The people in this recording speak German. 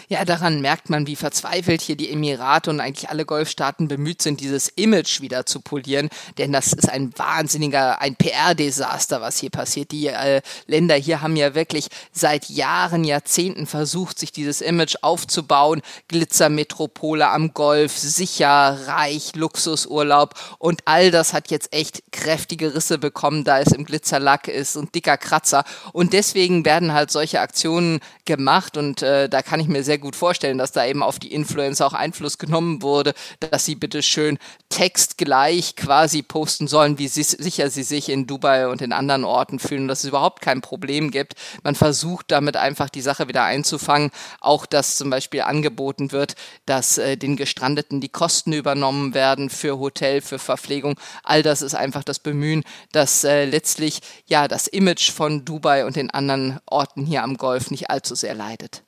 Ja, daran merkt man, wie verzweifelt hier die Emirate und eigentlich alle Golfstaaten bemüht sind, dieses Image wieder zu polieren. Denn das ist ein PR-Desaster, was hier passiert. Die Länder hier haben ja wirklich seit Jahren, Jahrzehnten versucht, sich dieses Image aufzubauen. Glitzermetropole am Golf, sicher, reich, Luxusurlaub. Und all das hat jetzt echt kräftige Risse bekommen, da es im Glitzerlack ist und dicker Kratzer. Und deswegen werden halt solche Aktionen gemacht und da kann ich mir sehr gut vorstellen, dass da eben auf die Influencer auch Einfluss genommen wurde, dass sie bitte schön textgleich quasi posten sollen, wie sicher sie sich in Dubai und in anderen Orten fühlen, dass es überhaupt kein Problem gibt. Man versucht damit einfach die Sache wieder einzufangen, auch dass zum Beispiel angeboten wird, dass den Gestrandeten die Kosten übernommen werden für Hotel, für Verpflegung. All das ist einfach das Bemühen, dass letztlich ja das Image von Dubai und den anderen Orten hier am Golf nicht allzu sehr leidet.